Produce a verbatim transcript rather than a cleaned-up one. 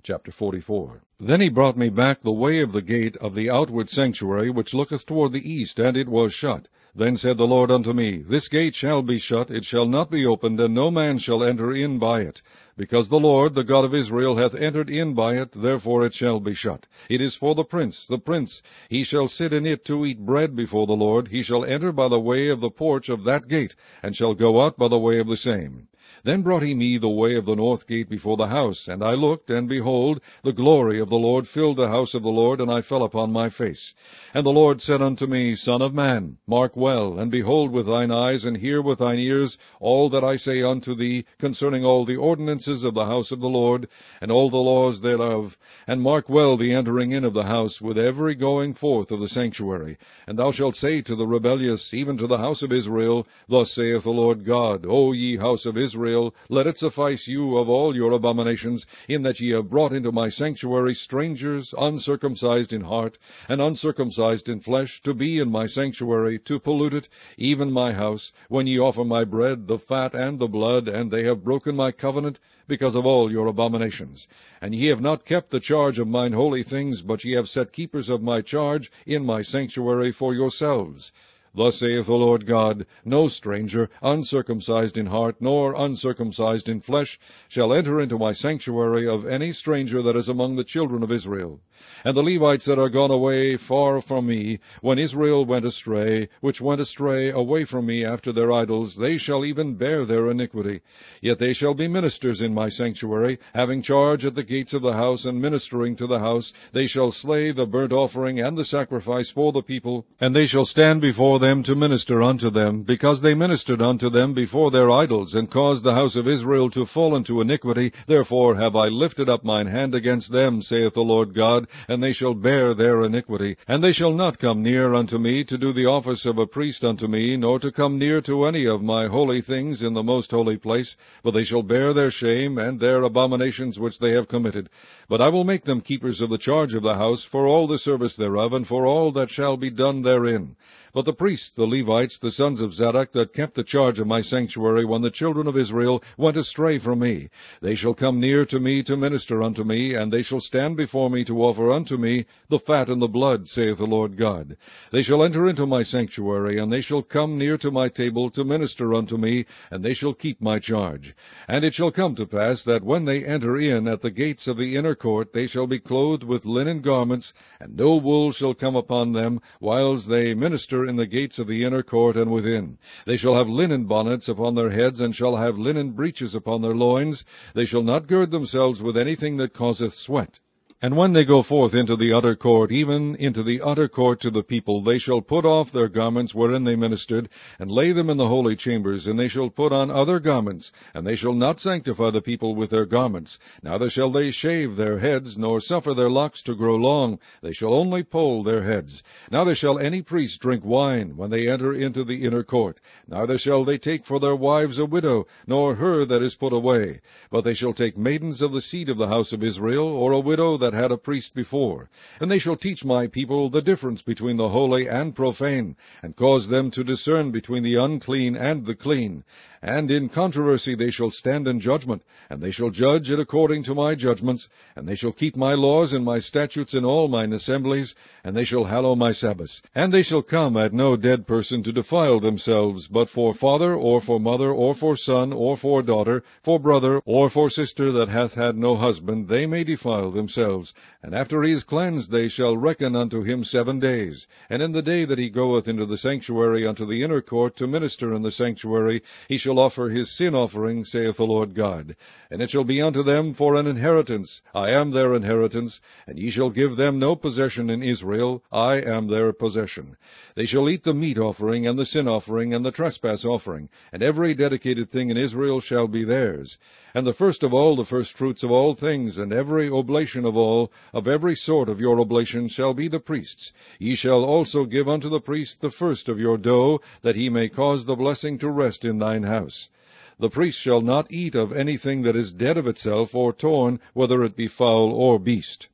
Chapter forty-four. Then he brought me back the way of the gate of the outward sanctuary, which looketh toward the east, and it was shut. Then said the Lord unto me, This gate shall be shut, it shall not be opened, and no man shall enter in by it. Because the Lord, the God of Israel, hath entered in by it, therefore it shall be shut. It is for the prince, the prince. He shall sit in it to eat bread before the Lord. He shall enter by the way of the porch of that gate, and shall go out by the way of the same. Then brought he me the way of the north gate before the house, and I looked, and behold, the glory of the Lord filled the house of the Lord, and I fell upon my face. And the Lord said unto me, Son of man, mark well, and behold with thine eyes, and hear with thine ears all that I say unto thee concerning all the ordinances of the house of the Lord, and all the laws thereof. And mark well the entering in of the house, with every going forth of the sanctuary. And thou shalt say to the rebellious, even to the house of Israel, Thus saith the Lord God, O ye house of Israel, let it suffice you of all your abominations, in that ye have brought into my sanctuary strangers, uncircumcised in heart, and uncircumcised in flesh, to be in my sanctuary, to pollute it, even my house, when ye offer my bread, the fat and the blood, and they have broken my covenant, because of all your abominations. And ye have not kept the charge of mine holy things, but ye have set keepers of my charge in my sanctuary for yourselves. Thus saith the Lord God, No stranger, uncircumcised in heart, nor uncircumcised in flesh, shall enter into my sanctuary of any stranger that is among the children of Israel. And the Levites that are gone away far from me, when Israel went astray, which went astray away from me after their idols, they shall even bear their iniquity. Yet they shall be ministers in my sanctuary, having charge at the gates of the house, and ministering to the house. They shall slay the burnt offering and the sacrifice for the people, and they shall stand before them to minister unto them, because they ministered unto them before their idols, and caused the house of Israel to fall into iniquity. Therefore have I lifted up mine hand against them, saith the Lord God, and they shall bear their iniquity. And they shall not come near unto me to do the office of a priest unto me, nor to come near to any of my holy things in the most holy place, but they shall bear their shame and their abominations which they have committed. But I will make them keepers of the charge of the house, for all the service thereof, and for all that shall be done therein. But the priests, the Levites, the sons of Zadok, that kept the charge of my sanctuary when the children of Israel went astray from me, they shall come near to me to minister unto me, and they shall stand before me to offer unto me the fat and the blood, saith the Lord God. They shall enter into my sanctuary, and they shall come near to my table to minister unto me, and they shall keep my charge. And it shall come to pass that when they enter in at the gates of the inner court, they shall be clothed with linen garments, and no wool shall come upon them, whiles they minister in the gates of the inner court and within. They shall have linen bonnets upon their heads, and shall have linen breeches upon their loins. They shall not gird themselves with anything that causeth sweat. And when they go forth into the utter court, even into the utter court to the people, they shall put off their garments wherein they ministered, and lay them in the holy chambers, and they shall put on other garments, and they shall not sanctify the people with their garments. Neither shall they shave their heads, nor suffer their locks to grow long. They shall only poll their heads. Neither shall any priest drink wine when they enter into the inner court. Neither shall they take for their wives a widow, nor her that is put away. But they shall take maidens of the seed of the house of Israel, or a widow that had a priest before. And they shall teach my people the difference between the holy and profane, and cause them to discern between the unclean and the clean. And in controversy they shall stand in judgment, and they shall judge it according to my judgments, and they shall keep my laws and my statutes in all mine assemblies, and they shall hallow my Sabbaths. And they shall come at no dead person to defile themselves, but for father, or for mother, or for son, or for daughter, for brother, or for sister that hath had no husband, they may defile themselves. And after he is cleansed, they shall reckon unto him seven days. And in the day that he goeth into the sanctuary unto the inner court to minister in the sanctuary, he shall offer his sin offering, saith the Lord God. And it shall be unto them for an inheritance. I am their inheritance, and ye shall give them no possession in Israel. I am their possession. They shall eat the meat offering, and the sin offering, and the trespass offering, and every dedicated thing in Israel shall be theirs. And the first of all, the firstfruits of all things, and every oblation of all, of every sort of your oblation, shall be the priest's. Ye shall also give unto the priest the first of your dough, that he may cause the blessing to rest in thine house. The priest shall not eat of anything that is dead of itself, or torn, whether it be fowl or beast.